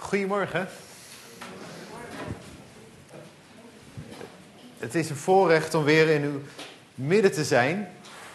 Goedemorgen. Het is een voorrecht om weer in uw midden te zijn.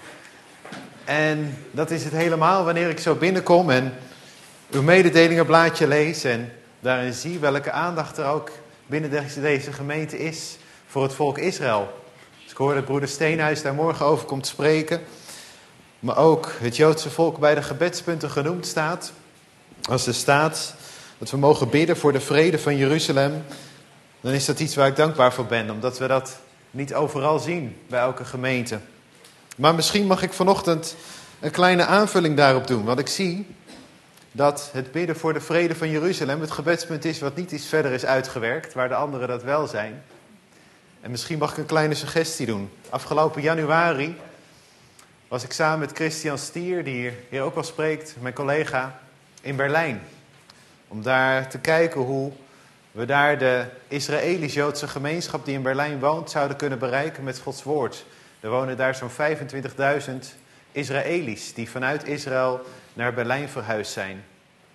En dat is het helemaal wanneer ik zo binnenkom en uw mededelingenblaadje lees en daarin zie welke aandacht er ook binnen deze gemeente is voor het volk Israël. Dus ik hoor dat broeder Steenhuis daar morgen over komt spreken. Maar ook het Joodse volk bij de gebedspunten genoemd staat. Als er staat dat we mogen bidden voor de vrede van Jeruzalem, dan is dat iets waar ik dankbaar voor ben. Omdat we dat niet overal zien bij elke gemeente. Maar misschien mag ik vanochtend een kleine aanvulling daarop doen. Want ik zie dat het bidden voor de vrede van Jeruzalem het gebedspunt is wat niet iets verder is uitgewerkt, waar de anderen dat wel zijn. En misschien mag ik een kleine suggestie doen. Afgelopen januari was ik samen met Christian Stier, die hier ook al spreekt, mijn collega, in Berlijn. Om daar te kijken hoe we daar de Israëlisch-Joodse gemeenschap die in Berlijn woont zouden kunnen bereiken met Gods woord. Er wonen daar zo'n 25.000 Israëli's die vanuit Israël naar Berlijn verhuisd zijn.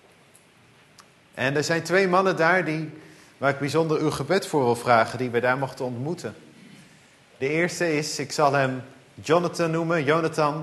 En er zijn 2 mannen daar waar ik bijzonder uw gebed voor wil vragen, die we daar mochten ontmoeten. De eerste is, ik zal hem Jonathan noemen. Jonathan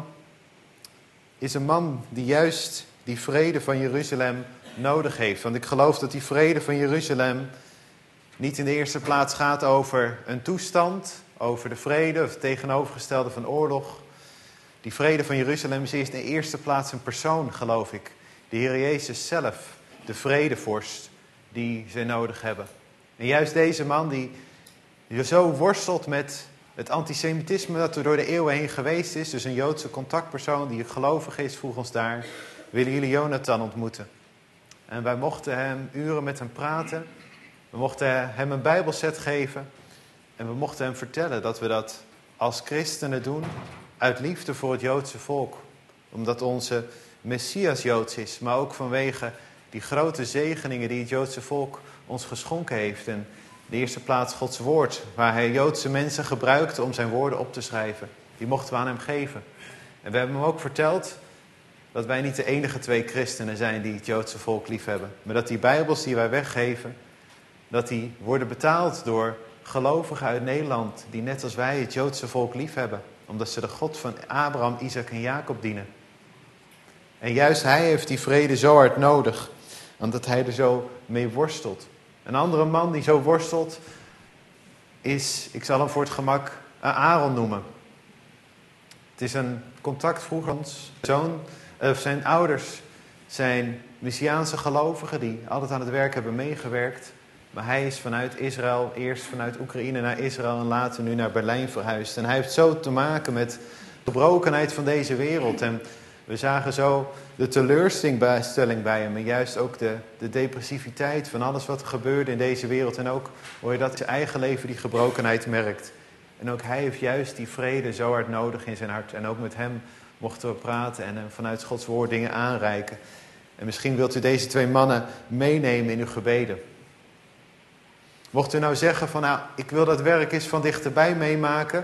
is een man die juist die vrede van Jeruzalem nodig heeft. Want ik geloof dat die vrede van Jeruzalem niet in de eerste plaats gaat over een toestand, over de vrede of het tegenovergestelde van oorlog. Die vrede van Jeruzalem is eerst in de eerste plaats een persoon, geloof ik. De Heer Jezus zelf, de vredevorst die zij nodig hebben. En juist deze man die zo worstelt met het antisemitisme dat er door de eeuwen heen geweest is, dus een Joodse contactpersoon die gelovig is, vroeg ons daar, willen jullie Jonathan ontmoeten? En wij mochten hem uren met hem praten. We mochten hem een bijbelset geven. En we mochten hem vertellen dat we dat als christenen doen uit liefde voor het Joodse volk. Omdat onze Messias Joods is, maar ook vanwege die grote zegeningen die het Joodse volk ons geschonken heeft. En in de eerste plaats Gods woord, waar hij Joodse mensen gebruikte om zijn woorden op te schrijven. Die mochten we aan hem geven. En we hebben hem ook verteld dat wij niet de enige 2 christenen zijn die het Joodse volk lief hebben. Maar dat die bijbels die wij weggeven, dat die worden betaald door gelovigen uit Nederland die net als wij het Joodse volk lief hebben. Omdat ze de God van Abraham, Isaac en Jacob dienen. En juist hij heeft die vrede zo hard nodig, omdat hij er zo mee worstelt. Een andere man die zo worstelt is, ik zal hem voor het gemak Aaron noemen. Het is een contact vroeger ons zoon. Zijn ouders zijn Messiaanse gelovigen die altijd aan het werk hebben meegewerkt. Maar hij is vanuit Israël, eerst vanuit Oekraïne naar Israël en later nu naar Berlijn verhuisd. En hij heeft zo te maken met de gebrokenheid van deze wereld. En we zagen zo de teleurstelling bij hem en juist ook de depressiviteit van alles wat er gebeurde in deze wereld. En ook hoor je dat in zijn eigen leven die gebrokenheid merkt. En ook hij heeft juist die vrede zo hard nodig in zijn hart. En ook met hem mochten we praten en hem vanuit Gods woord dingen aanreiken. En misschien wilt u deze 2 mannen meenemen in uw gebeden. Mocht u nou zeggen van nou, ik wil dat werk eens van dichterbij meemaken.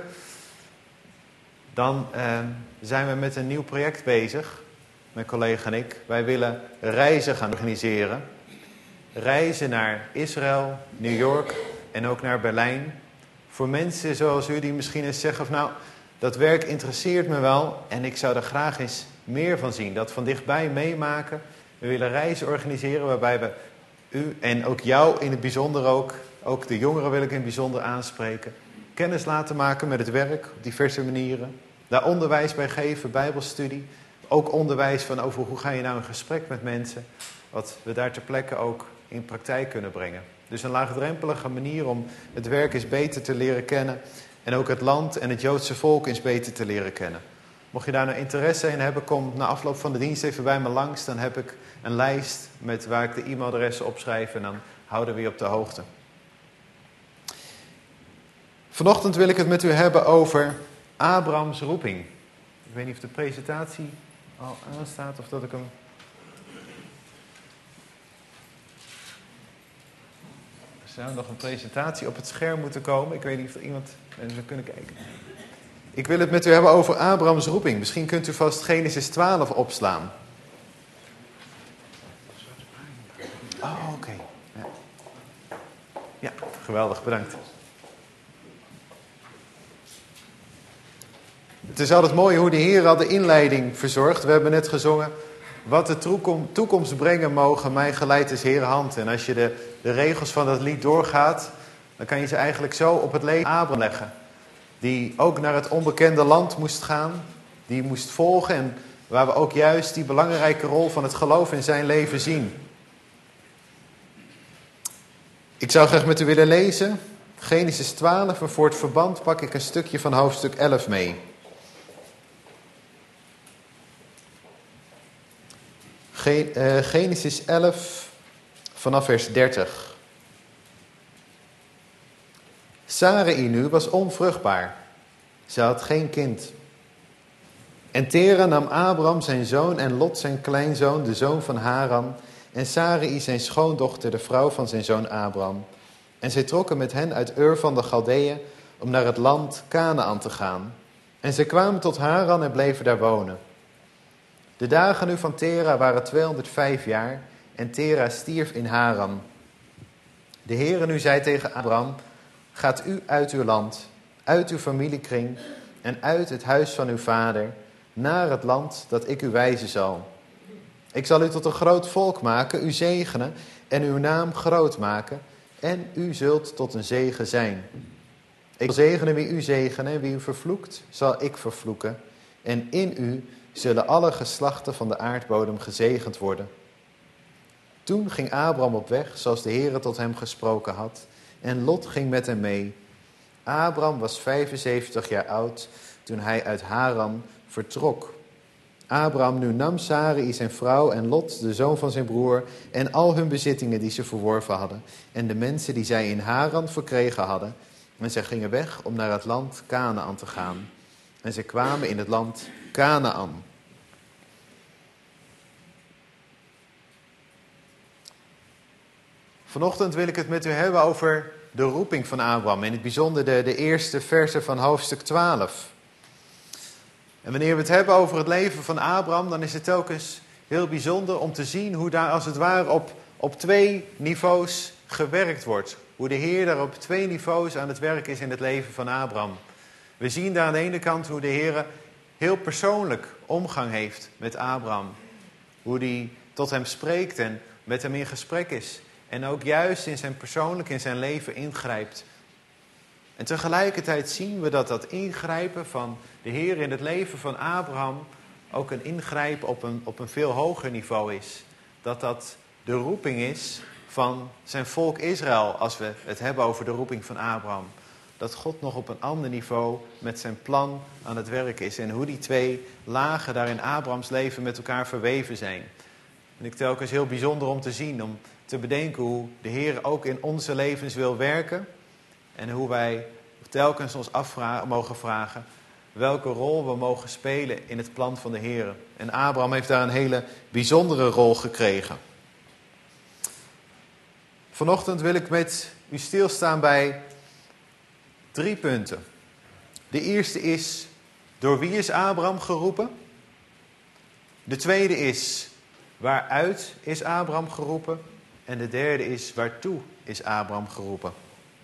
Dan zijn we met een nieuw project bezig, mijn collega en ik. Wij willen reizen gaan organiseren. Reizen naar Israël, New York en ook naar Berlijn. Voor mensen zoals u die misschien eens zeggen van nou, dat werk interesseert me wel en ik zou er graag eens meer van zien. Dat van dichtbij meemaken. We willen reizen organiseren waarbij we u en ook jou in het bijzonder ook de jongeren wil ik in het bijzonder aanspreken. Kennis laten maken met het werk op diverse manieren. Daar onderwijs bij geven, bijbelstudie. Ook onderwijs van over hoe ga je nou in gesprek met mensen. Wat we daar ter plekke ook in praktijk kunnen brengen. Dus een laagdrempelige manier om het werk eens beter te leren kennen. En ook het land en het Joodse volk eens beter te leren kennen. Mocht je daar nou interesse in hebben, kom na afloop van de dienst even bij me langs. Dan heb ik een lijst met waar ik de e-mailadressen opschrijf en dan houden we je op de hoogte. Vanochtend wil ik het met u hebben over Abrahams roeping. Ik weet niet of de presentatie al aanstaat of dat ik hem... Er zou nog een presentatie op het scherm moeten komen. Ik weet niet of er iemand zou kunnen kijken. Ik wil het met u hebben over Abrahams roeping. Misschien kunt u vast Genesis 12 opslaan. Oh, oké. Ja, geweldig, bedankt. Het is altijd mooi hoe de Heer al de inleiding verzorgt. We hebben net gezongen, wat de toekomst brengen mogen, mij geleid is Heer hand. En als je de regels van dat lied doorgaat, dan kan je ze eigenlijk zo op het leven Abraham leggen. Die ook naar het onbekende land moest gaan, die moest volgen en waar we ook juist die belangrijke rol van het geloof in zijn leven zien. Ik zou graag met u willen lezen, Genesis 12, en voor het verband pak ik een stukje van hoofdstuk 11 mee. Genesis 11, vanaf vers 30. Sarai nu was onvruchtbaar. Ze had geen kind. En Tera nam Abram zijn zoon en Lot zijn kleinzoon, de zoon van Haran, en Sarai zijn schoondochter, de vrouw van zijn zoon Abram. En zij trokken met hen uit Ur van de Galdeeën om naar het land Kanaän te gaan. En zij kwamen tot Haran en bleven daar wonen. De dagen nu van Tera waren 205 jaar en Tera stierf in Haran. De Heere nu zei tegen Abram, gaat u uit uw land, uit uw familiekring en uit het huis van uw vader, naar het land dat ik u wijzen zal. Ik zal u tot een groot volk maken, u zegenen en uw naam groot maken en u zult tot een zegen zijn. Ik zal zegenen wie u zegenen en wie u vervloekt, zal ik vervloeken. En in u zullen alle geslachten van de aardbodem gezegend worden. Toen ging Abram op weg, zoals de Heere tot hem gesproken had, en Lot ging met hem mee. Abram was 75 jaar oud toen hij uit Haran vertrok. Abram nu nam Sarai zijn vrouw en Lot, de zoon van zijn broer, en al hun bezittingen die ze verworven hadden, en de mensen die zij in Haran verkregen hadden. En zij gingen weg om naar het land Kanaän te gaan. En zij kwamen in het land Kanaän. Vanochtend wil ik het met u hebben over de roeping van Abram. In het bijzonder de eerste versen van hoofdstuk 12. En wanneer we het hebben over het leven van Abram, dan is het telkens heel bijzonder om te zien hoe daar als het ware op twee niveaus gewerkt wordt. Hoe de Heer daar op twee niveaus aan het werk is in het leven van Abram. We zien daar aan de ene kant hoe de Heer heel persoonlijk omgang heeft met Abram. Hoe hij tot hem spreekt en met hem in gesprek is. En ook juist in zijn persoonlijk, in zijn leven ingrijpt. En tegelijkertijd zien we dat ingrijpen van de Heer in het leven van Abraham ook een ingrijpen op een veel hoger niveau is. Dat de roeping is van zijn volk Israël, als we het hebben over de roeping van Abraham. Dat God nog op een ander niveau met zijn plan aan het werk is. En hoe die twee lagen daar in Abrahams leven met elkaar verweven zijn. En ik telkens heel bijzonder om te zien, om te bedenken hoe de Heer ook in onze levens wil werken. En hoe wij telkens ons mogen vragen welke rol we mogen spelen in het plan van de Heer. En Abraham heeft daar een hele bijzondere rol gekregen. Vanochtend wil ik met u stilstaan bij 3 punten. De eerste is, door wie is Abraham geroepen? De tweede is, waaruit is Abraham geroepen? En de derde is, waartoe is Abraham geroepen?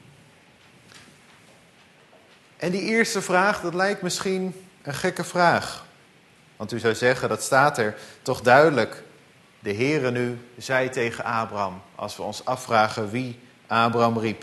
En die eerste vraag, dat lijkt misschien een gekke vraag. Want u zou zeggen, dat staat er toch duidelijk. De Heere nu zei tegen Abraham, als we ons afvragen wie Abraham riep.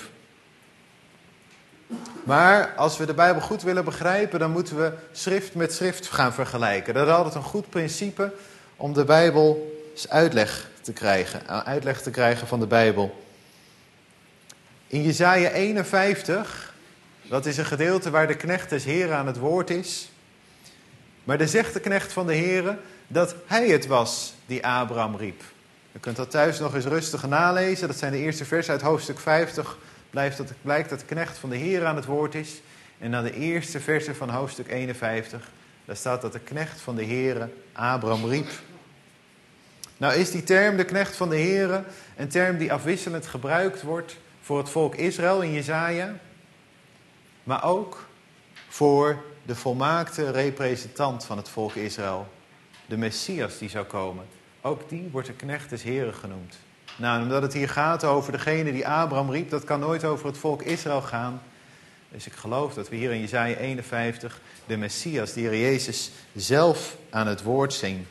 Maar als we de Bijbel goed willen begrijpen, dan moeten we schrift met schrift gaan vergelijken. Dat is altijd een goed principe om de Bijbel eens uitleg te krijgen van de Bijbel. In Jesaja 51, dat is een gedeelte waar de knecht des Heren aan het woord is. Maar dan zegt de knecht van de Heren dat hij het was die Abraham riep. U kunt dat thuis nog eens rustig nalezen. Dat zijn de eerste versen uit hoofdstuk 50. Blijkt dat de knecht van de Heer aan het woord is. En dan de eerste versen van hoofdstuk 51. Daar staat dat de knecht van de Heer Abraham riep. Nou is die term, de knecht van de Heer, een term die afwisselend gebruikt wordt voor het volk Israël in Jesaja. Maar ook voor de volmaakte representant van het volk Israël. De Messias die zou komen. Ook die wordt de knecht des Heren genoemd. Nou, omdat het hier gaat over degene die Abraham riep, dat kan nooit over het volk Israël gaan. Dus ik geloof dat we hier in Jesaja 51 de Messias, de Heer Jezus, zelf aan het woord zien.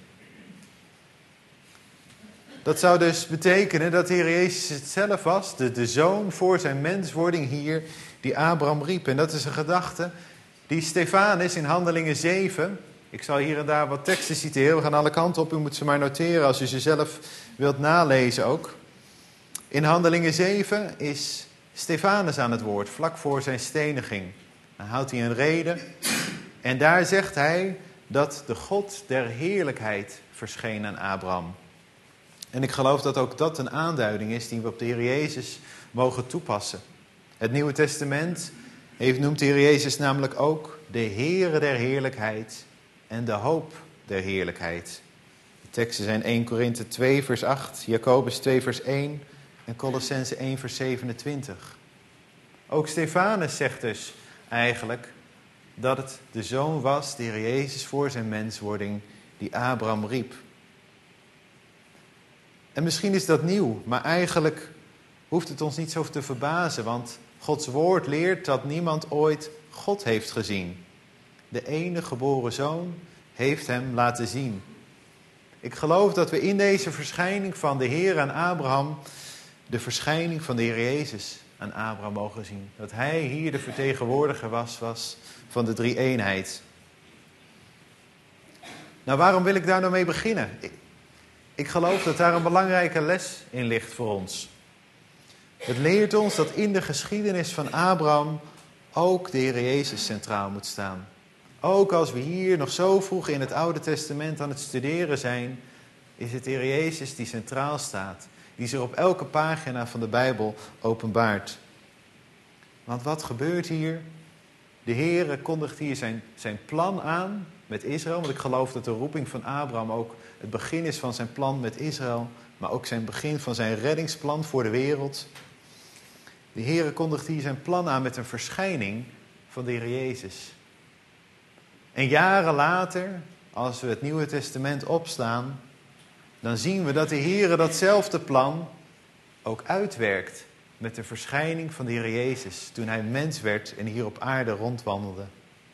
Dat zou dus betekenen dat de Heer Jezus het zelf was, de zoon voor zijn menswording hier, die Abraham riep. En dat is een gedachte die Stefanus in Handelingen 7, ik zal hier en daar wat teksten citeren, we gaan alle kanten op, u moet ze maar noteren als u ze zelf wilt nalezen ook. In Handelingen 7 is Stefanus aan het woord, vlak voor zijn steniging. Dan houdt hij een rede en daar zegt hij dat de God der heerlijkheid verscheen aan Abraham. En ik geloof dat ook dat een aanduiding is die we op de Heer Jezus mogen toepassen. Het Nieuwe Testament noemt de Heer Jezus namelijk ook de Heere der heerlijkheid en de hoop der heerlijkheid. De teksten zijn 1 Korinthe 2 vers 8, Jacobus 2 vers 1 en Colossense 1 vers 27. Ook Stefanus zegt dus eigenlijk dat het de Zoon was, de Heer Jezus voor zijn menswording, die Abraham riep. En misschien is dat nieuw, maar eigenlijk hoeft het ons niet zo te verbazen, want Gods woord leert dat niemand ooit God heeft gezien. De enige geboren Zoon heeft hem laten zien. Ik geloof dat we in deze verschijning van de Heer aan Abraham de verschijning van de Heer Jezus aan Abraham mogen zien. Dat hij hier de vertegenwoordiger was van de drie-eenheid. Nou, waarom wil ik daar nou mee beginnen? Ik geloof dat daar een belangrijke les in ligt voor ons. Het leert ons dat in de geschiedenis van Abraham ook de Heer Jezus centraal moet staan. Ook als we hier nog zo vroeg in het Oude Testament aan het studeren zijn, is het de Heer Jezus die centraal staat. Die zich op elke pagina van de Bijbel openbaart. Want wat gebeurt hier? De Heer kondigt hier zijn plan aan met Israël. Want ik geloof dat de roeping van Abraham ook het begin is van zijn plan met Israël. Maar ook zijn begin van zijn reddingsplan voor de wereld. De Heer kondigt hier zijn plan aan met een verschijning van de Heer Jezus. En jaren later, als we het Nieuwe Testament opslaan, dan zien we dat de Heer datzelfde plan ook uitwerkt met de verschijning van de Heer Jezus, toen hij mens werd en hier op aarde rondwandelde.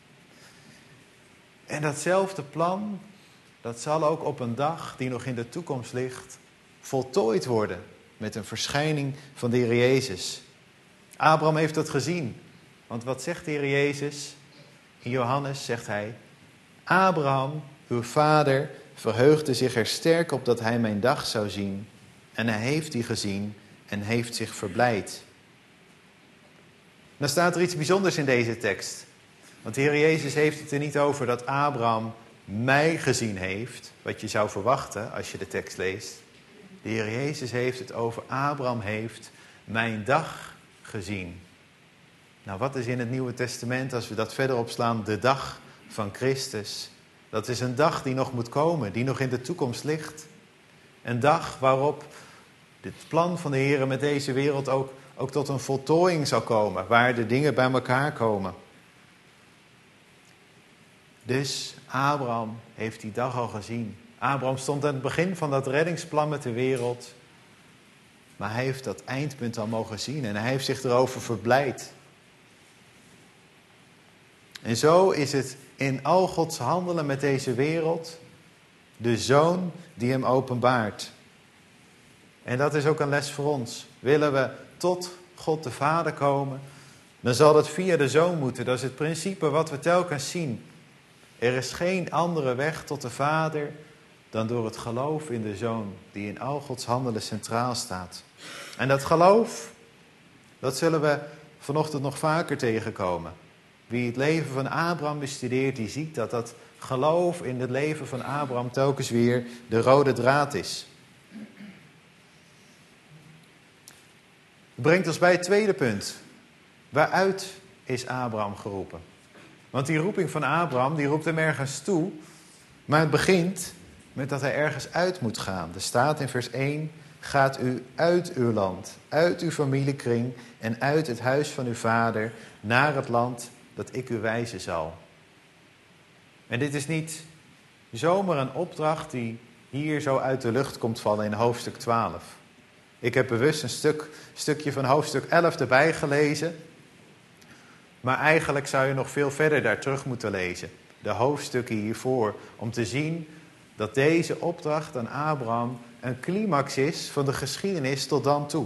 En datzelfde plan, dat zal ook op een dag die nog in de toekomst ligt, voltooid worden met een verschijning van de Heer Jezus. Abraham heeft dat gezien, want wat zegt de Heer Jezus? In Johannes zegt hij, Abraham, uw vader, verheugde zich er sterk op dat hij mijn dag zou zien. En hij heeft die gezien en heeft zich verblijd. Dan staat er iets bijzonders in deze tekst. Want de Heer Jezus heeft het er niet over dat Abraham mij gezien heeft, wat je zou verwachten als je de tekst leest. De Heer Jezus heeft het over Abraham heeft mijn dag gezien. Nou, wat is in het Nieuwe Testament, als we dat verder opslaan, de dag van Christus? Dat is een dag die nog moet komen, die nog in de toekomst ligt. Een dag waarop het plan van de Heer met deze wereld ook tot een voltooiing zal komen, waar de dingen bij elkaar komen. Dus Abraham heeft die dag al gezien. Abraham stond aan het begin van dat reddingsplan met de wereld. Maar hij heeft dat eindpunt al mogen zien en hij heeft zich erover verblijd. En zo is het in al Gods handelen met deze wereld de Zoon die hem openbaart. En dat is ook een les voor ons. Willen we tot God de Vader komen, dan zal dat via de Zoon moeten. Dat is het principe wat we telkens zien. Er is geen andere weg tot de Vader dan door het geloof in de Zoon, die in al Gods handelen centraal staat. En dat geloof, dat zullen we vanochtend nog vaker tegenkomen. Wie het leven van Abraham bestudeert, die ziet dat dat geloof in het leven van Abraham telkens weer de rode draad is. Dat brengt ons bij het tweede punt. Waaruit is Abraham geroepen? Want die roeping van Abraham, die roept hem ergens toe. Maar het begint met dat hij ergens uit moet gaan. Er staat in vers 1, gaat u uit uw land, uit uw familiekring en uit het huis van uw vader naar het land dat ik u wijzen zal. En dit is niet zomaar een opdracht die hier zo uit de lucht komt vallen in hoofdstuk 12. Ik heb bewust een stukje van hoofdstuk 11 erbij gelezen. Maar eigenlijk zou je nog veel verder daar terug moeten lezen. De hoofdstukken hiervoor. Om te zien dat deze opdracht aan Abraham een climax is van de geschiedenis tot dan toe.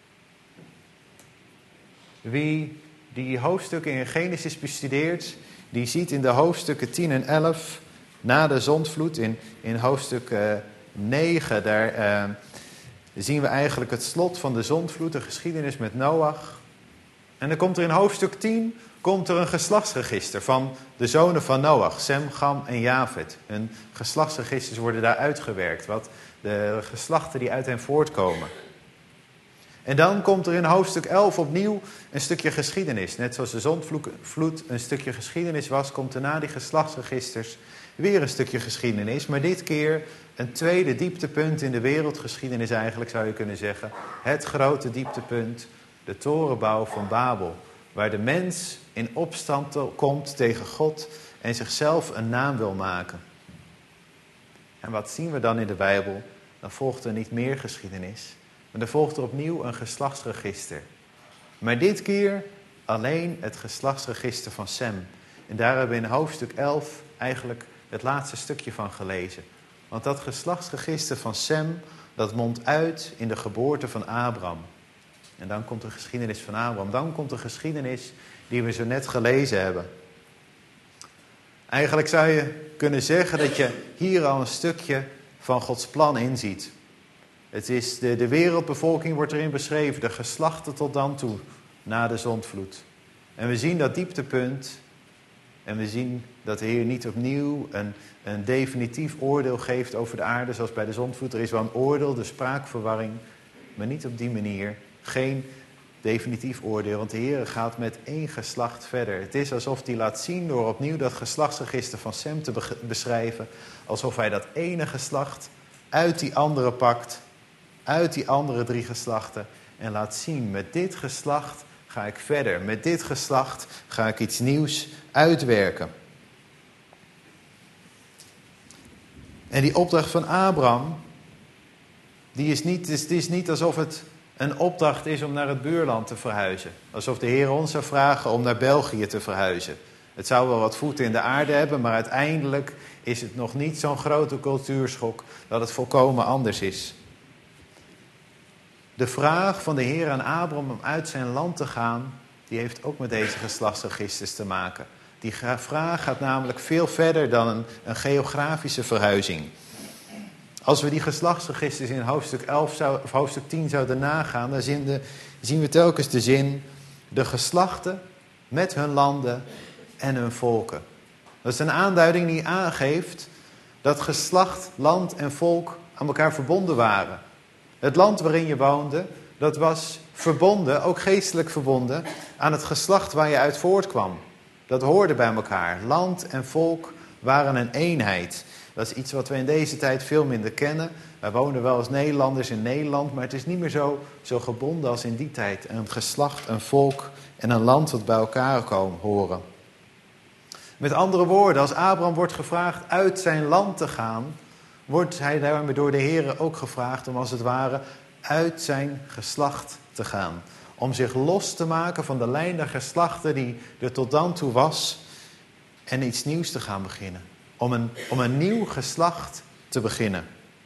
Wie die hoofdstukken in Genesis bestudeert, die ziet in de hoofdstukken 10 en 11, na de zondvloed, in hoofdstuk 9, daar zien we eigenlijk het slot van de zondvloed, de geschiedenis met Noach. En dan komt er in hoofdstuk 10 een geslachtsregister van de zonen van Noach, Sem, Cham en Jafet. Hun geslachtsregisters worden daar uitgewerkt, wat de geslachten die uit hen voortkomen. En dan komt er in hoofdstuk 11 opnieuw een stukje geschiedenis. Net zoals de zondvloed een stukje geschiedenis was, komt er na die geslachtsregisters weer een stukje geschiedenis. Maar dit keer een tweede dieptepunt in de wereldgeschiedenis eigenlijk, zou je kunnen zeggen. Het grote dieptepunt, de torenbouw van Babel. Waar de mens in opstand komt tegen God en zichzelf een naam wil maken. En wat zien we dan in de Bijbel? Dan volgt er niet meer geschiedenis. Maar er volgt er opnieuw een geslachtsregister. Maar dit keer alleen het geslachtsregister van Sem. En daar hebben we in hoofdstuk 11 eigenlijk het laatste stukje van gelezen. Want dat geslachtsregister van Sem, dat mondt uit in de geboorte van Abraham. En dan komt de geschiedenis van Abraham. Dan komt de geschiedenis die we zo net gelezen hebben. Eigenlijk zou je kunnen zeggen dat je hier al een stukje van Gods plan inziet. Het is de wereldbevolking wordt erin beschreven, de geslachten tot dan toe, na de zondvloed. En we zien dat dieptepunt en we zien dat de Heer niet opnieuw een definitief oordeel geeft over de aarde, zoals bij de zondvloed. Er is wel een oordeel, de spraakverwarring, maar niet op die manier. Geen definitief oordeel, want de Heer gaat met één geslacht verder. Het is alsof hij laat zien door opnieuw dat geslachtsregister van Sem te beschrijven, alsof hij dat ene geslacht uit die andere pakt, uit die andere 3 geslachten en laat zien, met dit geslacht ga ik verder. Met dit geslacht ga ik iets nieuws uitwerken. En die opdracht van Abraham, het is niet alsof het een opdracht is om naar het buurland te verhuizen. Alsof de Heer ons zou vragen om naar België te verhuizen. Het zou wel wat voeten in de aarde hebben, maar uiteindelijk is het nog niet zo'n grote cultuurschok dat het volkomen anders is. De vraag van de Heer aan Abraham om uit zijn land te gaan, die heeft ook met deze geslachtsregisters te maken. Die vraag gaat namelijk veel verder dan een geografische verhuizing. Als we die geslachtsregisters in hoofdstuk 11 of hoofdstuk 10 zouden nagaan, dan zien we telkens de zin, de geslachten met hun landen en hun volken. Dat is een aanduiding die aangeeft dat geslacht, land en volk aan elkaar verbonden waren. Het land waarin je woonde, dat was verbonden, ook geestelijk verbonden, aan het geslacht waar je uit voortkwam. Dat hoorde bij elkaar. Land en volk waren een eenheid. Dat is iets wat we in deze tijd veel minder kennen. Wij wonen wel als Nederlanders in Nederland, maar het is niet meer zo gebonden als in die tijd. Een geslacht, een volk en een land wat bij elkaar horen. Met andere woorden, als Abraham wordt gevraagd uit zijn land te gaan, wordt hij daarmee door de Heer ook gevraagd om als het ware uit zijn geslacht te gaan. Om zich los te maken van de lijn der geslachten die er tot dan toe was en iets nieuws te gaan beginnen. Om een nieuw geslacht te beginnen.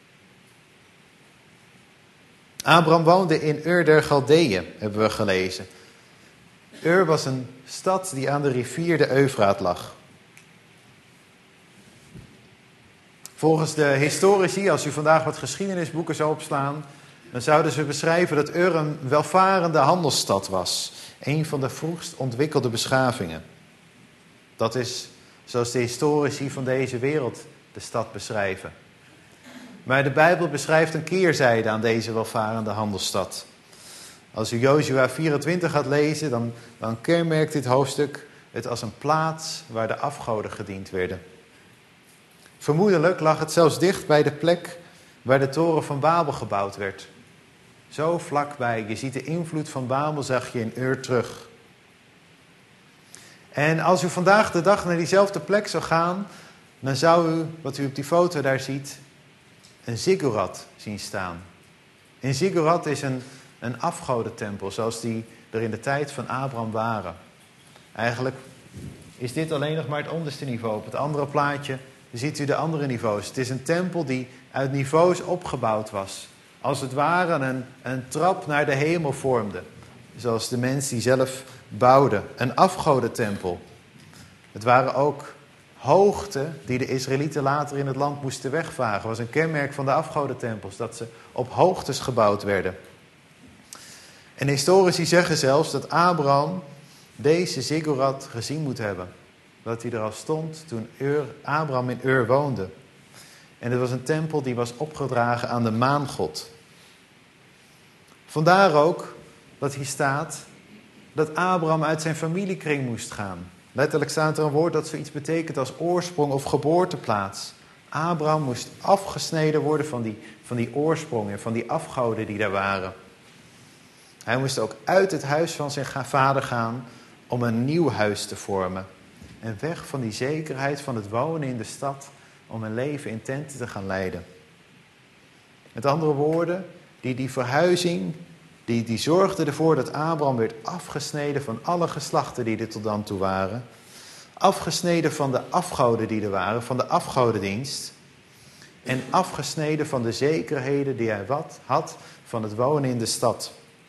Abraham woonde in Ur der Galdeeën, hebben we gelezen. Ur was een stad die aan de rivier de Eufraat lag. Volgens de historici, als u vandaag wat geschiedenisboeken zou opslaan, dan zouden ze beschrijven dat Ur een welvarende handelsstad was. Een van de vroegst ontwikkelde beschavingen. Dat is zoals de historici van deze wereld de stad beschrijven. Maar de Bijbel beschrijft een keerzijde aan deze welvarende handelsstad. Als u Jozua 24 gaat lezen, dan kenmerkt dit hoofdstuk het als een plaats waar de afgoden gediend werden. Vermoedelijk lag het zelfs dicht bij de plek waar de toren van Babel gebouwd werd. Zo vlakbij, je ziet de invloed van Babel, zag je in Ur terug. En als u vandaag de dag naar diezelfde plek zou gaan, dan zou u, wat u op die foto daar ziet, een ziggurat zien staan. En Ziggurat is een afgodentempel, zoals die er in de tijd van Abraham waren. Eigenlijk is dit alleen nog maar het onderste niveau. Op het andere plaatje ziet u de andere niveaus. Het is een tempel die uit niveaus opgebouwd was. Als het ware een trap naar de hemel vormde. Zoals de mens die zelf bouwde. Een afgodentempel. Het waren ook hoogten die de Israëlieten later in het land moesten wegvagen. Dat was een kenmerk van de afgodentempels. Dat ze op hoogtes gebouwd werden. En historici zeggen zelfs dat Abraham deze Ziggurat gezien moet hebben. Dat hij er al stond toen Abraham in Ur woonde. En het was een tempel die was opgedragen aan de maangod. Vandaar ook dat hier staat dat Abraham uit zijn familiekring moest gaan. Letterlijk staat er een woord dat zoiets betekent als oorsprong of geboorteplaats. Abraham moest afgesneden worden van die oorsprong en van die afgoden die daar waren. Hij moest ook uit het huis van zijn vader gaan om een nieuw huis te vormen. En weg van die zekerheid van het wonen in de stad om een leven in tenten te gaan leiden. Met andere woorden, die verhuizing, die zorgde ervoor dat Abraham werd afgesneden van alle geslachten die er tot dan toe waren. Afgesneden van de afgoden die er waren, van de afgodendienst. En afgesneden van de zekerheden die hij had van het wonen in de stad.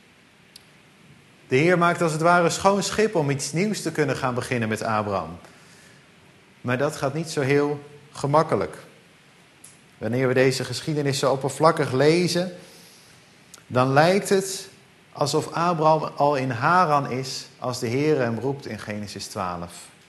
De Heer maakt als het ware een schoon schip om iets nieuws te kunnen gaan beginnen met Abraham. Maar dat gaat niet zo heel gemakkelijk. Wanneer we deze geschiedenis zo oppervlakkig lezen, dan lijkt het alsof Abraham al in Haran is als de Heer hem roept in Genesis 12.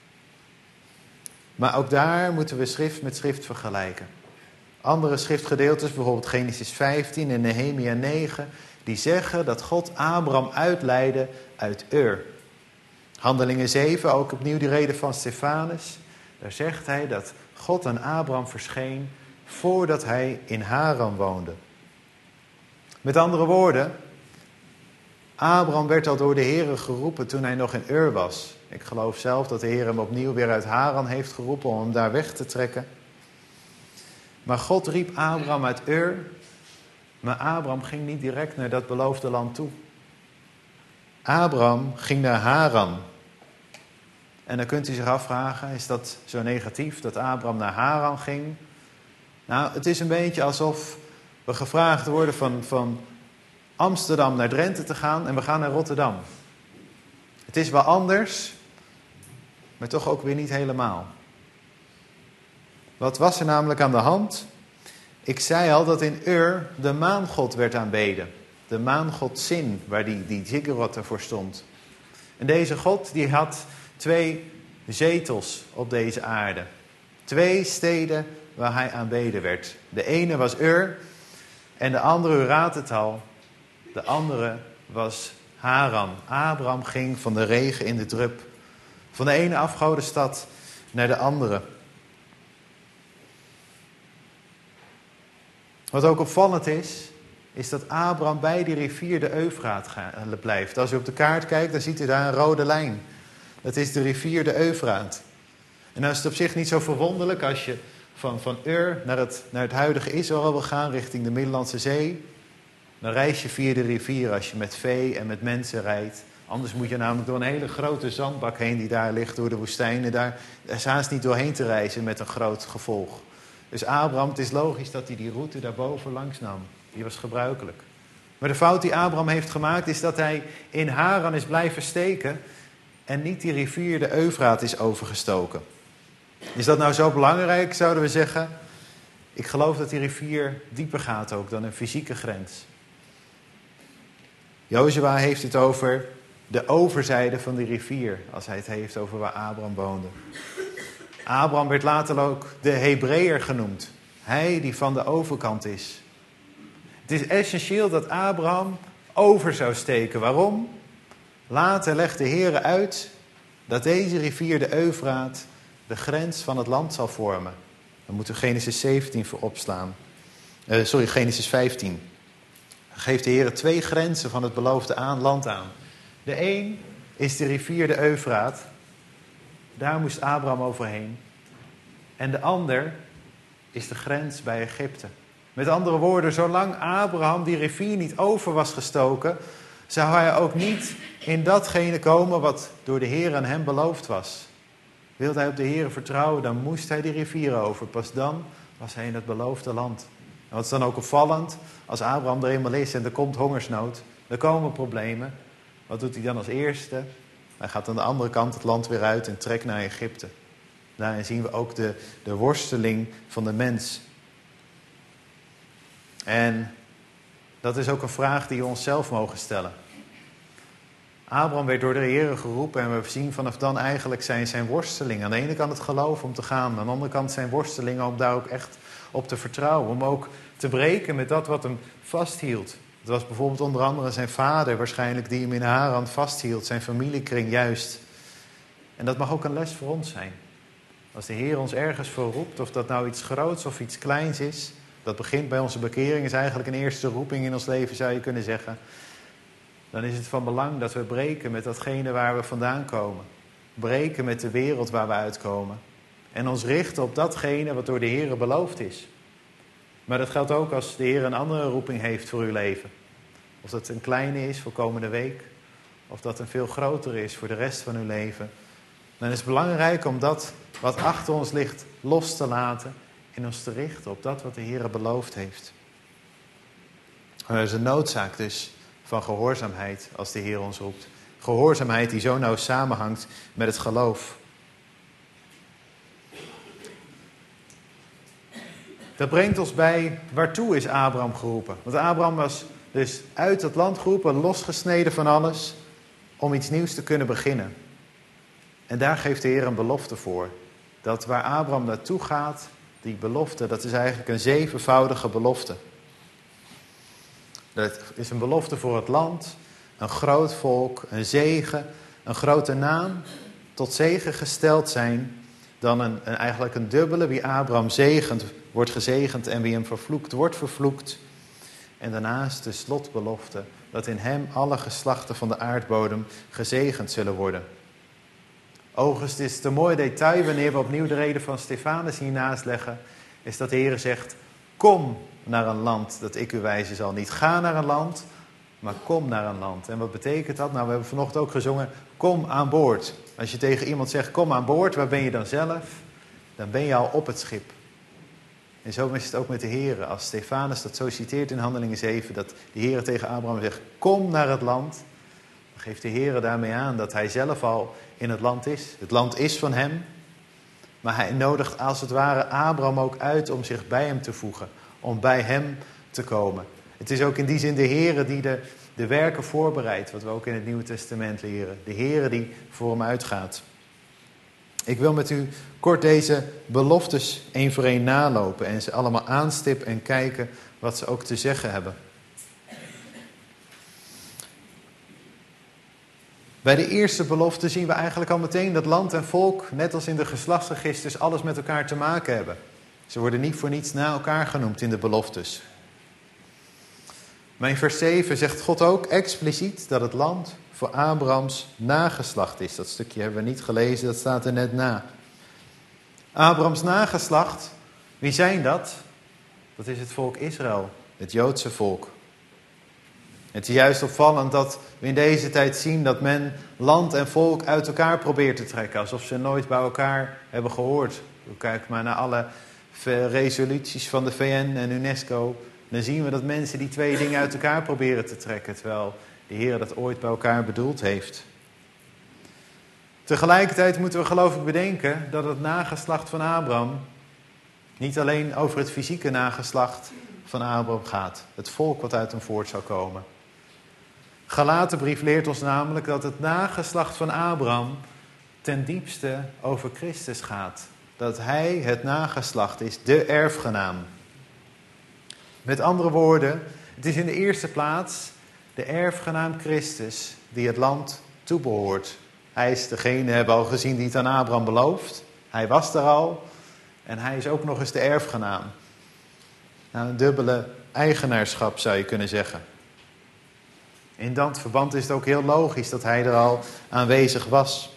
Maar ook daar moeten we schrift met schrift vergelijken. Andere schriftgedeeltes, bijvoorbeeld Genesis 15 en Nehemia 9, die zeggen dat God Abraham uitleidde uit Ur. Handelingen 7, ook opnieuw die reden van Stefanus. Daar zegt hij dat God aan Abraham verscheen voordat hij in Haran woonde. Met andere woorden, Abraham werd al door de Heer geroepen toen hij nog in Ur was. Ik geloof zelf dat de Heer hem opnieuw weer uit Haran heeft geroepen om hem daar weg te trekken. Maar God riep Abraham uit Ur, maar Abraham ging niet direct naar dat beloofde land toe. Abraham ging naar Haran. En dan kunt u zich afvragen, is dat zo negatief dat Abraham naar Haran ging? Nou, het is een beetje alsof we gevraagd worden van Amsterdam naar Drenthe te gaan en we gaan naar Rotterdam. Het is wel anders, maar toch ook weer niet helemaal. Wat was er namelijk aan de hand? Ik zei al dat in Ur de maangod werd aanbeden. De maangod Sin, waar die Ziggurat ervoor stond. En deze god die had 2 zetels op deze aarde. 2 steden waar hij aanbeden werd. De ene was Ur en de andere, u raadt het al, de andere was Haran. Abraham ging van de regen in de drup. Van de ene afgodenstad naar de andere. Wat ook opvallend is dat Abraham bij die rivier de Eufraat blijft. Als u op de kaart kijkt, dan ziet u daar een rode lijn. Dat is de rivier de Eufraat. En dan is het op zich niet zo verwonderlijk als je van Ur naar het huidige Israël wil gaan, richting de Middellandse Zee. Dan reis je via de rivier als je met vee en met mensen rijdt. Anders moet je namelijk door een hele grote zandbak heen die daar ligt door de woestijn. En daar is haast niet doorheen te reizen met een groot gevolg. Dus Abraham, het is logisch dat hij die route daarboven langs nam. Die was gebruikelijk. Maar de fout die Abraham heeft gemaakt is dat hij in Haran is blijven steken en niet die rivier de Eufraat is overgestoken. Is dat nou zo belangrijk, zouden we zeggen? Ik geloof dat die rivier dieper gaat ook dan een fysieke grens. Jozua heeft het over de overzijde van die rivier, als hij het heeft over waar Abraham woonde. Abraham werd later ook de Hebreeër genoemd. Hij die van de overkant is. Het is essentieel dat Abraham over zou steken. Waarom? Later legt de Heer uit dat deze rivier de Eufraat de grens van het land zal vormen. Dan moeten we Genesis 17 voor opslaan. Genesis 15. Dan geeft de Heer 2 grenzen van het beloofde land aan. De een is de rivier de Eufraat. Daar moest Abraham overheen. En de ander is de grens bij Egypte. Met andere woorden, zolang Abraham die rivier niet over was gestoken, zou hij ook niet in datgene komen wat door de Heer aan hem beloofd was. Wilde hij op de Heer vertrouwen, dan moest hij die rivier over. Pas dan was hij in het beloofde land. En wat is dan ook opvallend? Als Abraham er eenmaal is en er komt hongersnood, er komen problemen. Wat doet hij dan als eerste? Hij gaat aan de andere kant het land weer uit en trekt naar Egypte. Daarin zien we ook de worsteling van de mens. En dat is ook een vraag die we onszelf mogen stellen. Abraham werd door de Heer geroepen en we zien vanaf dan eigenlijk zijn worsteling. Aan de ene kant het geloof om te gaan, aan de andere kant zijn worstelingen om daar ook echt op te vertrouwen. Om ook te breken met dat wat hem vasthield. Het was bijvoorbeeld onder andere zijn vader waarschijnlijk die hem in Haran vasthield. Zijn familiekring juist. En dat mag ook een les voor ons zijn. Als de Heer ons ergens voor roept, of dat nou iets groots of iets kleins is. Dat begint bij onze bekering, is eigenlijk een eerste roeping in ons leven zou je kunnen zeggen. Dan is het van belang dat we breken met datgene waar we vandaan komen. Breken met de wereld waar we uitkomen. En ons richten op datgene wat door de Heer beloofd is. Maar dat geldt ook als de Heer een andere roeping heeft voor uw leven. Of dat een kleine is voor komende week. Of dat een veel grotere is voor de rest van uw leven. Dan is het belangrijk om dat wat achter ons ligt los te laten. En ons te richten op dat wat de Heer beloofd heeft. Er is een noodzaak dus van gehoorzaamheid als de Heer ons roept. Gehoorzaamheid die zo nauw samenhangt met het geloof. Dat brengt ons bij waartoe is Abraham geroepen. Want Abraham was dus uit het land geroepen, losgesneden van alles, om iets nieuws te kunnen beginnen. En daar geeft de Heer een belofte voor. Dat waar Abraham naartoe gaat, die belofte, dat is eigenlijk een 7voudige belofte. Dat is een belofte voor het land, een groot volk, een zegen, een grote naam, tot zegen gesteld zijn. Dan eigenlijk een dubbele, wie Abraham zegent, wordt gezegend en wie hem vervloekt, wordt vervloekt. En daarnaast de slotbelofte, dat in hem alle geslachten van de aardbodem gezegend zullen worden. Overigens is het een mooi detail wanneer we opnieuw de reden van Stefanus hiernaast leggen, is dat de Heer zegt, kom naar een land dat ik u wijzen zal. Niet ga naar een land, maar kom naar een land. En wat betekent dat? Nou, we hebben vanochtend ook gezongen, kom aan boord. Als je tegen iemand zegt, kom aan boord, waar ben je dan zelf? Dan ben je al op het schip. En zo is het ook met de Heer. Als Stefanus dat zo citeert in Handelingen 7, dat de Heer tegen Abraham zegt, kom naar het land. Dan geeft de Heer daarmee aan dat hij zelf al in het land is. Het land is van hem. Maar hij nodigt als het ware Abraham ook uit om zich bij hem te voegen. Om bij hem te komen. Het is ook in die zin de Heer die de werken voorbereidt. Wat we ook in het Nieuwe Testament leren. De Heer die voor hem uitgaat. Ik wil met u kort deze beloftes één voor één nalopen. En ze allemaal aanstippen en kijken wat ze ook te zeggen hebben. Bij de eerste belofte zien we eigenlijk al meteen dat land en volk, net als in de geslachtsregisters, alles met elkaar te maken hebben. Ze worden niet voor niets na elkaar genoemd in de beloftes. Maar in vers 7 zegt God ook expliciet dat het land voor Abrahams nageslacht is. Dat stukje hebben we niet gelezen, dat staat er net na. Abrahams nageslacht, wie zijn dat? Dat is het volk Israël, het Joodse volk. Het is juist opvallend dat we in deze tijd zien dat men land en volk uit elkaar probeert te trekken. Alsof ze nooit bij elkaar hebben gehoord. Kijk maar naar alle resoluties van de VN en UNESCO. Dan zien we dat mensen die twee dingen uit elkaar proberen te trekken. Terwijl de Heer dat ooit bij elkaar bedoeld heeft. Tegelijkertijd moeten we geloof ik bedenken dat het nageslacht van Abraham niet alleen over het fysieke nageslacht van Abraham gaat. Het volk wat uit hem voort zou komen. Galatenbrief leert ons namelijk dat het nageslacht van Abraham ten diepste over Christus gaat. Dat hij het nageslacht is, de erfgenaam. Met andere woorden, het is in de eerste plaats de erfgenaam Christus die het land toebehoort. Hij is degene, hebben we al gezien, die het aan Abraham belooft. Hij was er al en hij is ook nog eens de erfgenaam. Nou, een dubbele eigenaarschap zou je kunnen zeggen. In dat verband is het ook heel logisch dat hij er al aanwezig was.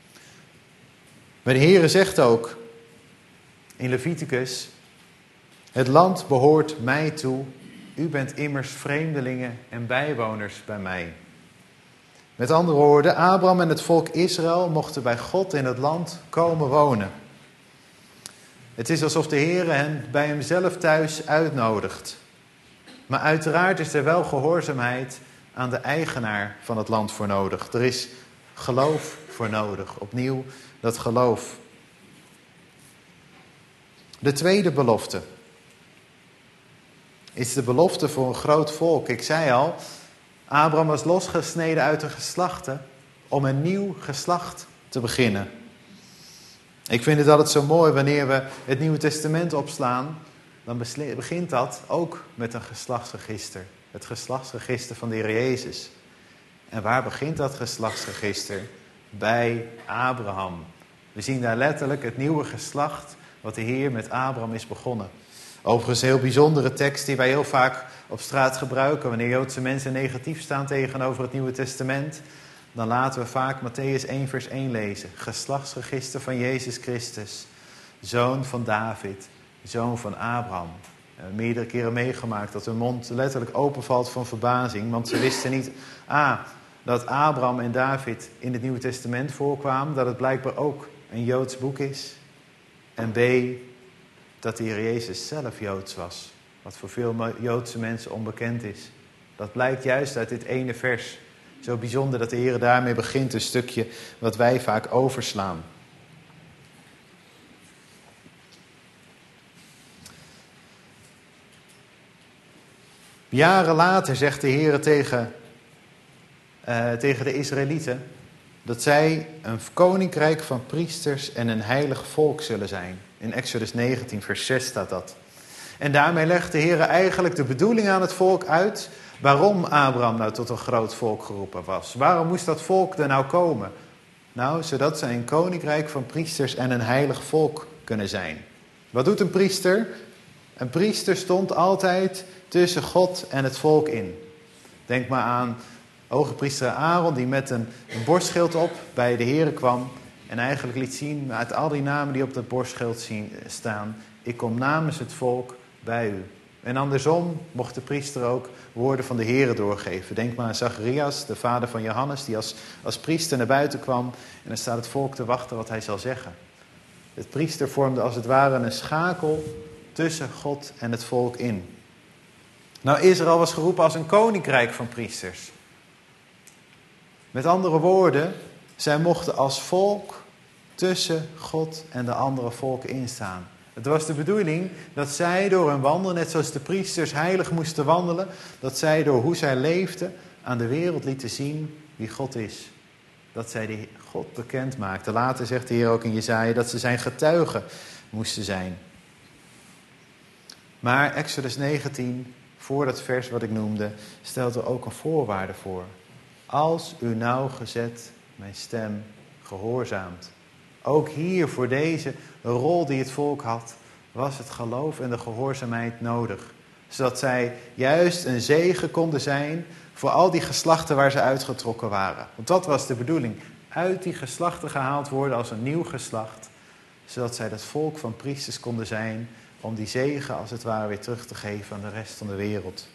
Maar de Heere zegt ook in Leviticus, Het land behoort mij toe. U bent immers vreemdelingen en bijwoners bij mij. Met andere woorden, Abraham en het volk Israël mochten bij God in het land komen wonen. Het is alsof de Heer hen bij hemzelf thuis uitnodigt. Maar uiteraard is er wel gehoorzaamheid aan de eigenaar van het land voor nodig. Er is geloof voor nodig. Opnieuw dat geloof. De tweede belofte is de belofte voor een groot volk. Ik zei al, Abraham was losgesneden uit de geslachten om een nieuw geslacht te beginnen. Ik vind het altijd zo mooi wanneer we het Nieuwe Testament opslaan, dan begint dat ook met een geslachtsregister. Het geslachtsregister van de Heer Jezus. En waar begint dat geslachtsregister? Bij Abraham. We zien daar letterlijk het nieuwe geslacht wat de Heer met Abraham is begonnen. Overigens een heel bijzondere tekst die wij heel vaak op straat gebruiken. Wanneer Joodse mensen negatief staan tegenover het Nieuwe Testament, dan laten we vaak Mattheüs 1 vers 1 lezen. Geslachtsregister van Jezus Christus, zoon van David, zoon van Abraham. Meerdere keren meegemaakt dat hun mond letterlijk openvalt van verbazing. Want ze wisten niet dat Abraham en David in het Nieuwe Testament voorkwamen. Dat het blijkbaar ook een Joods boek is. En B, dat de Heer Jezus zelf Joods was. Wat voor veel Joodse mensen onbekend is. Dat blijkt juist uit dit ene vers. Zo bijzonder dat de Heer daarmee begint. Een stukje wat wij vaak overslaan. Jaren later zegt de Heer tegen de Israëlieten dat zij een koninkrijk van priesters en een heilig volk zullen zijn. In Exodus 19 vers 6 staat dat. En daarmee legt de Heer eigenlijk de bedoeling aan het volk uit waarom Abraham nou tot een groot volk geroepen was. Waarom moest dat volk er nou komen? Nou, zodat zij een koninkrijk van priesters en een heilig volk kunnen zijn. Wat doet een priester? Een priester stond altijd tussen God en het volk in. Denk maar aan hoge priester Aaron die met een borstschild op bij de Heer kwam. En eigenlijk liet zien uit al die namen die op dat borstschild staan. Ik kom namens het volk bij u. En andersom mocht de priester ook woorden van de Heer doorgeven. Denk maar aan Zacharias, de vader van Johannes, die als priester naar buiten kwam. En dan staat het volk te wachten wat hij zal zeggen. Het priester vormde als het ware een schakel tussen God en het volk in. Nou, Israël was geroepen als een koninkrijk van priesters. Met andere woorden, zij mochten als volk tussen God en de andere volken instaan. Het was de bedoeling dat zij door hun wandel, net zoals de priesters heilig moesten wandelen, dat zij door hoe zij leefden aan de wereld lieten zien wie God is. Dat zij die God bekend maakten. Later zegt de Heer ook in Jesaja dat ze zijn getuigen moesten zijn. Maar Exodus 19, voor dat vers wat ik noemde, stelt er ook een voorwaarde voor. Als u nauwgezet mijn stem gehoorzaamt. Ook hier voor deze rol die het volk had, was het geloof en de gehoorzaamheid nodig. Zodat zij juist een zegen konden zijn voor al die geslachten waar ze uitgetrokken waren. Want dat was de bedoeling. Uit die geslachten gehaald worden als een nieuw geslacht. Zodat zij dat volk van priesters konden zijn om die zegen als het ware weer terug te geven aan de rest van de wereld.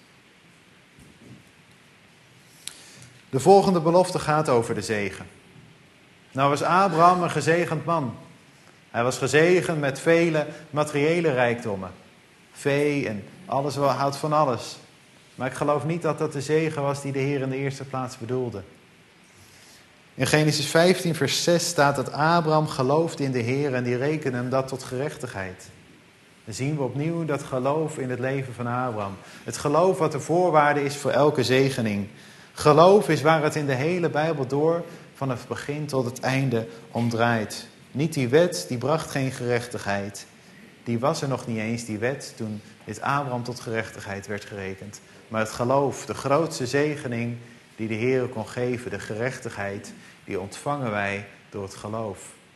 De volgende belofte gaat over de zegen. Nou was Abraham een gezegend man. Hij was gezegend met vele materiële rijkdommen. Vee en alles, houdt van alles. Maar ik geloof niet dat dat de zegen was die de Heer in de eerste plaats bedoelde. In Genesis 15 vers 6 staat dat Abraham geloofde in de Heer en die rekende hem dat tot gerechtigheid. Dan zien we opnieuw dat geloof in het leven van Abraham. Het geloof wat de voorwaarde is voor elke zegening. Geloof is waar het in de hele Bijbel door, van het begin tot het einde, om draait. Niet die wet, die bracht geen gerechtigheid. Die was er nog niet eens, die wet, toen dit Abraham tot gerechtigheid werd gerekend. Maar het geloof, de grootste zegening die de Heer kon geven, de gerechtigheid, die ontvangen wij door het geloof.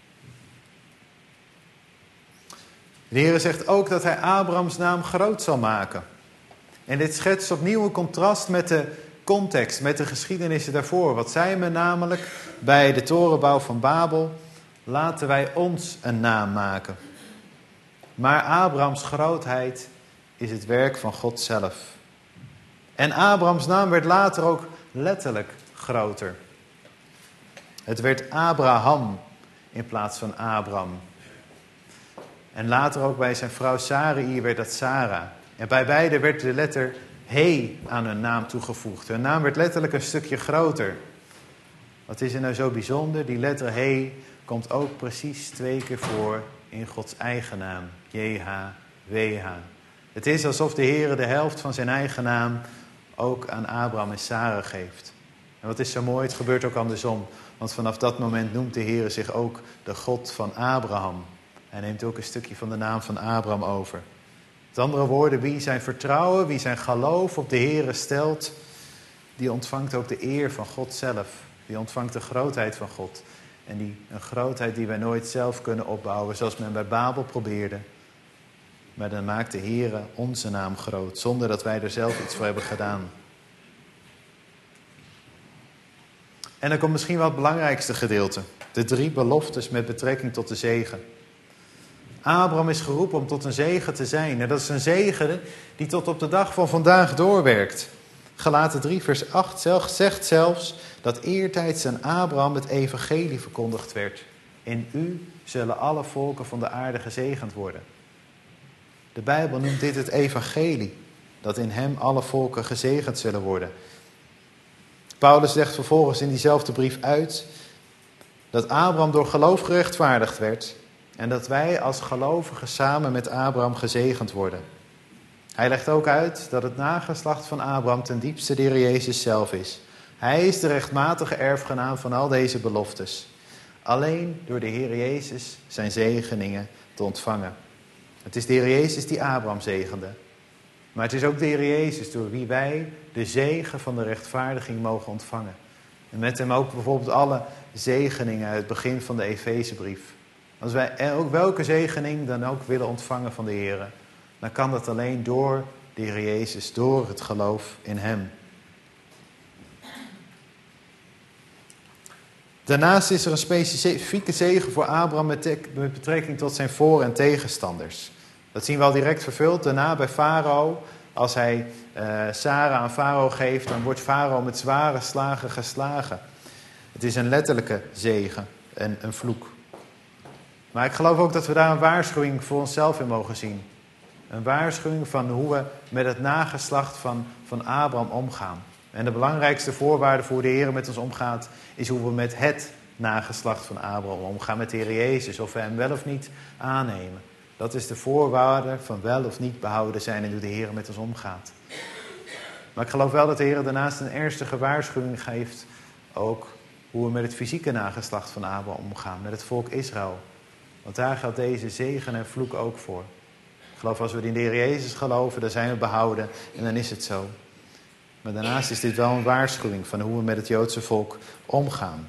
De Heer zegt ook dat hij Abrahams naam groot zal maken. En dit schetst opnieuw een contrast met de context, met de geschiedenissen daarvoor. Wat zei men namelijk bij de torenbouw van Babel? Laten wij ons een naam maken. Maar Abrahams grootheid is het werk van God zelf. En Abrahams naam werd later ook letterlijk groter. Het werd Abraham in plaats van Abram. En later ook bij zijn vrouw Sarai werd dat Sarah. En bij beide werd de letter He aan hun naam toegevoegd. Hun naam werd letterlijk een stukje groter. Wat is er nou zo bijzonder? Die letter He komt ook precies 2 keer voor in Gods eigen naam. JHWH. Het is alsof de Heer de helft van zijn eigen naam ook aan Abraham en Sarah geeft. En wat is zo mooi, het gebeurt ook andersom. Want vanaf dat moment noemt de Heer zich ook de God van Abraham. Hij neemt ook een stukje van de naam van Abraham over. Met andere woorden, wie zijn vertrouwen, wie zijn geloof op de Heer stelt, die ontvangt ook de eer van God zelf. Die ontvangt de grootheid van God. En een grootheid die wij nooit zelf kunnen opbouwen, zoals men bij Babel probeerde. Maar dan maakt de Heer onze naam groot, zonder dat wij er zelf iets voor hebben gedaan. En dan komt misschien wel het belangrijkste gedeelte. De 3 beloftes met betrekking tot de zegen. Abraham is geroepen om tot een zegen te zijn. En dat is een zegen die tot op de dag van vandaag doorwerkt. Galaten 3 vers 8 zegt zelfs dat eertijds aan Abraham het evangelie verkondigd werd. In u zullen alle volken van de aarde gezegend worden. De Bijbel noemt dit het evangelie. Dat in hem alle volken gezegend zullen worden. Paulus legt vervolgens in diezelfde brief uit dat Abraham door geloof gerechtvaardigd werd en dat wij als gelovigen samen met Abraham gezegend worden. Hij legt ook uit dat het nageslacht van Abraham ten diepste de Heer Jezus zelf is. Hij is de rechtmatige erfgenaam van al deze beloftes. Alleen door de Heer Jezus zijn zegeningen te ontvangen. Het is de Heer Jezus die Abraham zegende. Maar het is ook de Heer Jezus door wie wij de zegen van de rechtvaardiging mogen ontvangen. En met hem ook bijvoorbeeld alle zegeningen uit het begin van de Efezebrief. Als wij ook welke zegening dan ook willen ontvangen van de Heer, dan kan dat alleen door de Heer Jezus, door het geloof in hem. Daarnaast is er een specifieke zegen voor Abraham met betrekking tot zijn voor- en tegenstanders. Dat zien we al direct vervuld. Daarna bij Farao, als hij Sarah aan Farao geeft, dan wordt Farao met zware slagen geslagen. Het is een letterlijke zegen en een vloek. Maar ik geloof ook dat we daar een waarschuwing voor onszelf in mogen zien. Een waarschuwing van hoe we met het nageslacht van Abraham omgaan. En de belangrijkste voorwaarde voor de Heer met ons omgaat, is hoe we met het nageslacht van Abraham omgaan, met de Heer Jezus. Of we hem wel of niet aannemen. Dat is de voorwaarde van wel of niet behouden zijn en hoe de Heer met ons omgaat. Maar ik geloof wel dat de Heer daarnaast een ernstige waarschuwing geeft, ook hoe we met het fysieke nageslacht van Abraham omgaan, met het volk Israël. Want daar geldt deze zegen en vloek ook voor. Ik geloof als we in de Heer Jezus geloven, dan zijn we behouden en dan is het zo. Maar daarnaast is dit wel een waarschuwing van hoe we met het Joodse volk omgaan.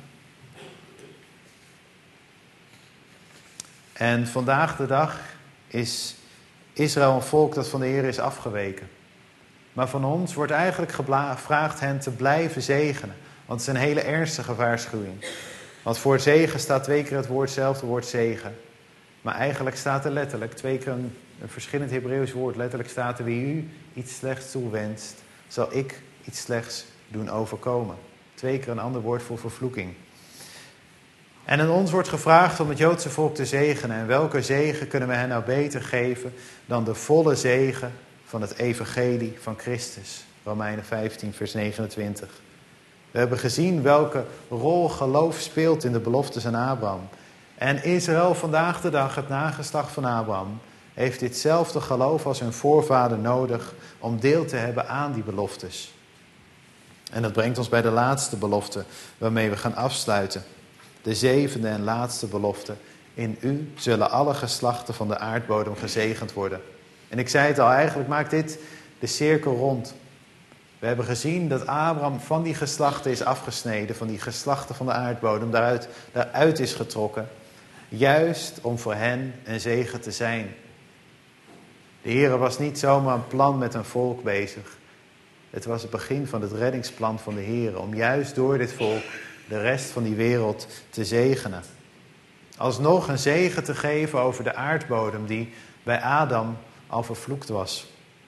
En vandaag de dag is Israël een volk dat van de Heer is afgeweken. Maar van ons wordt eigenlijk gevraagd hen te blijven zegenen. Want het is een hele ernstige waarschuwing. Want voor zegen staat 2 keer hetzelfde woord zegen. Maar eigenlijk staat er letterlijk 2 keer een verschillend Hebreeuws woord. Letterlijk staat er: wie u iets slechts toewenst, zal ik iets slechts doen overkomen. 2 keer een ander woord voor vervloeking. En aan ons wordt gevraagd om het Joodse volk te zegenen. En welke zegen kunnen we hen nou beter geven dan de volle zegen van het evangelie van Christus? Romeinen 15 vers 29. We hebben gezien welke rol geloof speelt in de beloftes aan Abraham. En Israël vandaag de dag, het nageslacht van Abraham, heeft ditzelfde geloof als hun voorvader nodig om deel te hebben aan die beloftes. En dat brengt ons bij de laatste belofte waarmee we gaan afsluiten. De 7e en laatste belofte. In u zullen alle geslachten van de aardbodem gezegend worden. En ik zei het al, eigenlijk maakt dit de cirkel rond. We hebben gezien dat Abraham van die geslachten is afgesneden, van die geslachten van de aardbodem, daaruit is getrokken. Juist om voor hen een zegen te zijn. De Heer was niet zomaar een plan met een volk bezig. Het was het begin van het reddingsplan van de Heer, om juist door dit volk de rest van die wereld te zegenen. Alsnog een zegen te geven over de aardbodem die bij Adam al vervloekt was.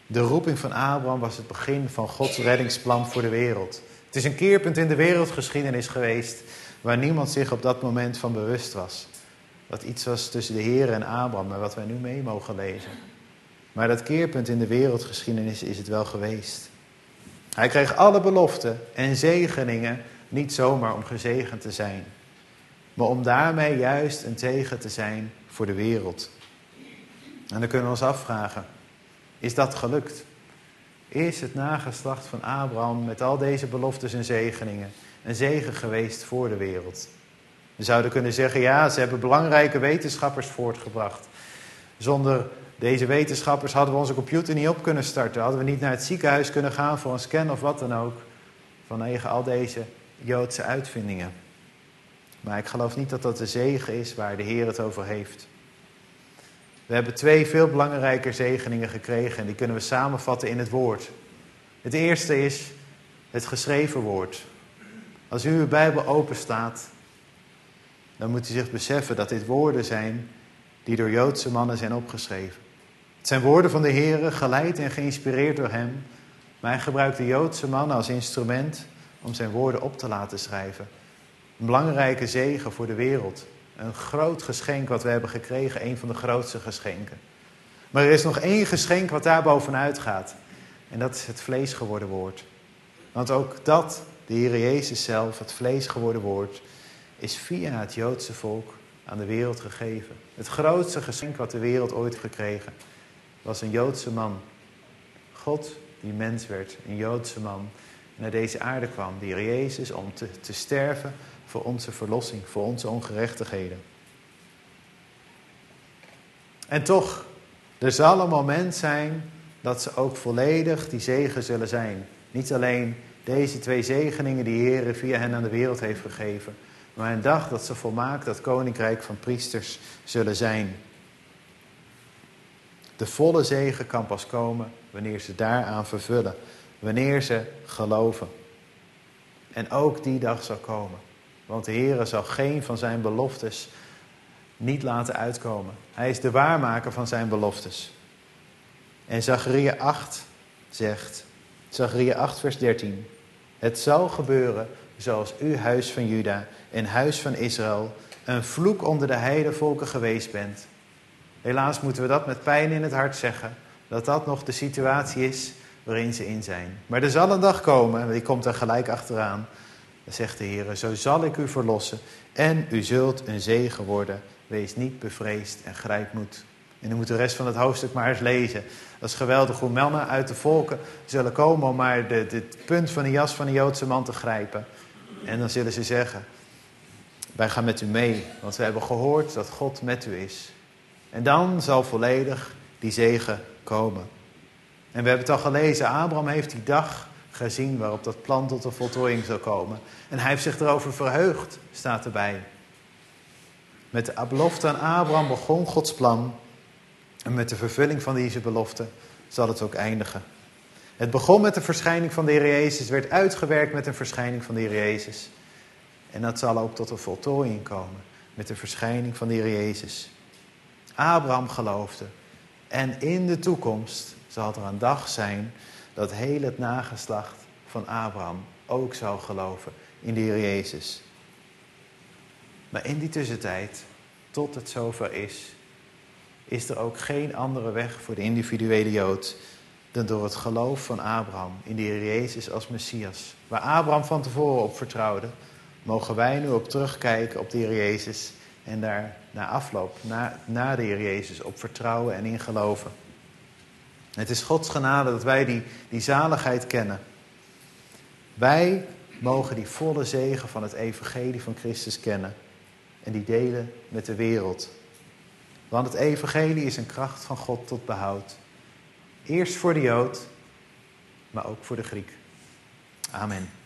De roeping van Abraham was het begin van Gods reddingsplan voor de wereld. Het is een keerpunt in de wereldgeschiedenis geweest waar niemand zich op dat moment van bewust was. Wat iets was tussen de Heer en Abraham en wat wij nu mee mogen lezen. Maar dat keerpunt in de wereldgeschiedenis is het wel geweest. Hij kreeg alle beloften en zegeningen niet zomaar om gezegend te zijn, maar om daarmee juist een zegen te zijn voor de wereld. En dan kunnen we ons afvragen, is dat gelukt? Is het nageslacht van Abraham met al deze beloftes en zegeningen een zegen geweest voor de wereld? We zouden kunnen zeggen, ja, ze hebben belangrijke wetenschappers voortgebracht. Zonder deze wetenschappers hadden we onze computer niet op kunnen starten. Hadden we niet naar het ziekenhuis kunnen gaan voor een scan of wat dan ook. Vanwege al deze Joodse uitvindingen. Maar ik geloof niet dat dat de zegen is waar de Heer het over heeft. We hebben 2 veel belangrijke zegeningen gekregen en die kunnen we samenvatten in het woord. Het eerste is het geschreven woord. Als u uw Bijbel openstaat, dan moet u zich beseffen dat dit woorden zijn die door Joodse mannen zijn opgeschreven. Het zijn woorden van de Heer, geleid en geïnspireerd door hem. Maar hij gebruikt de Joodse mannen als instrument om zijn woorden op te laten schrijven. Een belangrijke zegen voor de wereld. Een groot geschenk wat we hebben gekregen, een van de grootste geschenken. Maar er is nog 1 geschenk wat daar bovenuit gaat. En dat is het vlees geworden woord. Want ook dat, de Heer Jezus zelf, het vlees geworden woord, is via het Joodse volk aan de wereld gegeven. Het grootste geschenk wat de wereld ooit gekregen was een Joodse man. God die mens werd, een Joodse man, naar deze aarde kwam, de Heer Jezus, om te sterven voor onze verlossing, voor onze ongerechtigheden. En toch, er zal een moment zijn dat ze ook volledig die zegen zullen zijn. Niet alleen deze 2 zegeningen die de Heer via hen aan de wereld heeft gegeven, maar een dag dat ze volmaakt dat koninkrijk van priesters zullen zijn. De volle zegen kan pas komen wanneer ze daaraan vervullen. Wanneer ze geloven. En ook die dag zal komen. Want de Heer zal geen van zijn beloftes niet laten uitkomen. Hij is de waarmaker van zijn beloftes. En Zacharia 8 zegt, Zacharia 8 vers 13. Het zal gebeuren zoals u, huis van Juda en huis van Israël, een vloek onder de heidenvolken geweest bent. Helaas moeten we dat met pijn in het hart zeggen, dat dat nog de situatie is waarin ze in zijn. Maar er zal een dag komen, die komt er gelijk achteraan. Dan zegt de Heer, zo zal ik u verlossen en u zult een zegen worden. Wees niet bevreesd en grijp moed. En u moet de rest van het hoofdstuk maar eens lezen. Dat is geweldig hoe mannen uit de volken zullen komen om maar het punt van de jas van de Joodse man te grijpen. En dan zullen ze zeggen, wij gaan met u mee, want we hebben gehoord dat God met u is. En dan zal volledig die zegen komen. En we hebben het al gelezen, Abraham heeft die dag gezien waarop dat plan tot de voltooiing zou komen. En hij heeft zich erover verheugd, staat erbij. Met de belofte aan Abraham begon Gods plan. En met de vervulling van deze belofte zal het ook eindigen. Het begon met de verschijning van de Heer Jezus, werd uitgewerkt met een verschijning van de Heer Jezus. En dat zal ook tot een voltooiing komen met de verschijning van de Heer Jezus. Abraham geloofde. En in de toekomst zal er een dag zijn dat heel het nageslacht van Abraham ook zal geloven in de Heer Jezus. Maar in die tussentijd, tot het zover is er ook geen andere weg voor de individuele Jood dan door het geloof van Abraham in de Heer Jezus als Messias. Waar Abraham van tevoren op vertrouwde, mogen wij nu op terugkijken op de Heer Jezus en daar na afloop, na de Heer Jezus, op vertrouwen en in geloven. Het is Gods genade dat wij die zaligheid kennen. Wij mogen die volle zegen van het evangelie van Christus kennen en die delen met de wereld. Want het evangelie is een kracht van God tot behoud. Eerst voor de Jood, maar ook voor de Griek. Amen.